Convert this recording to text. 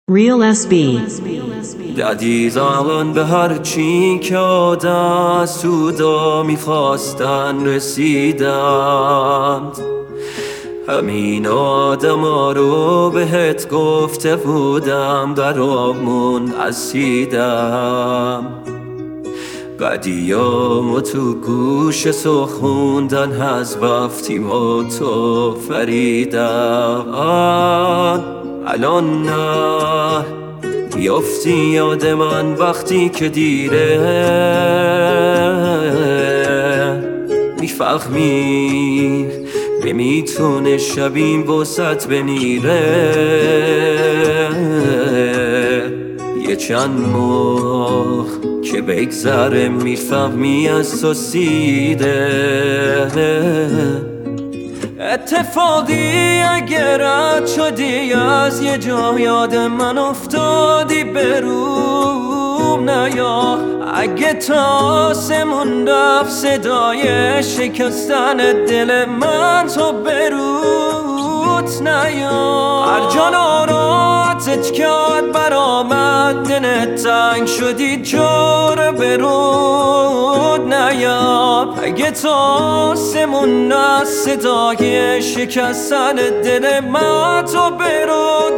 Real SB. عزیزان به هر چی که سودا میخواستن رسیدند. همین آدما رو بهت گفته بودم، در آبمون اسیدم. قدیامو تو گوش سخوندن، از وقتیم و تو فریدم. الان نه بیافتی یاد من وقتی که دیره، میفهمی نمیتونه شبیم وسط بمیره. یه چند ماه که بگذره میفهمی از تو سیده. اتفاقی اگه رد شدی از یه جا، یاد من افتادی بروم نیا. اگه تا آسمون رفت صدای شکستن دل من، تو بروت نیا. هر جا ناراتت کرد برامد دلت تنگ شدی، جور برود نیا. اگه تا آسمون رفت صدای شکستن دل من، تو برود